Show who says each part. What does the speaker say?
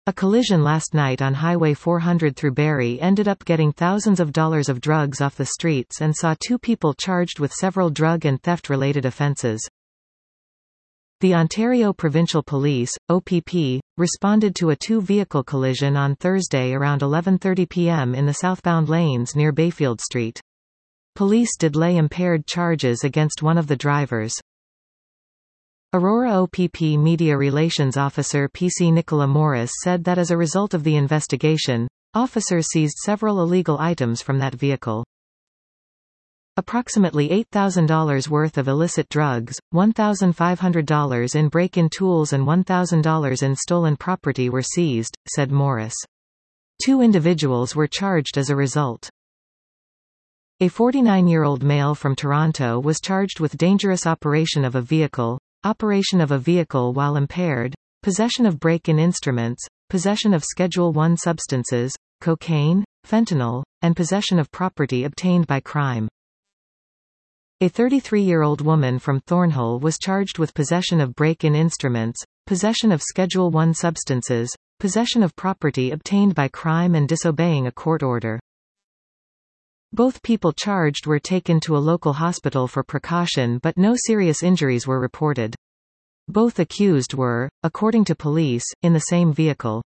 Speaker 1: A collision last night on Highway 400 through Barrie ended up getting thousands of dollars of drugs off the streets and saw 2 people charged with several drug and theft-related offences. The Ontario Provincial Police, OPP, responded to a 2-vehicle collision on Thursday around 11:30 p.m. in the southbound lanes near Bayfield Street. Police did lay impaired charges against one of the drivers. Aurora OPP Media Relations Officer PC Nicola Morris said that as a result of the investigation, officers seized several illegal items from that vehicle. Approximately $8,000 worth of illicit drugs, $1,500 in break-in tools and $1,000 in stolen property were seized, said Morris. 2 individuals were charged as a result. A 49-year-old male from Toronto was charged with dangerous operation of a vehicle while impaired, possession of break-in instruments, possession of Schedule I substances, cocaine, fentanyl, and possession of property obtained by crime. A 33-year-old woman from Thornhill was charged with possession of break-in instruments, possession of Schedule I substances, possession of property obtained by crime and disobeying a court order. Both people charged were taken to a local hospital for precaution, but no serious injuries were reported. Both accused were, according to police, in the same vehicle.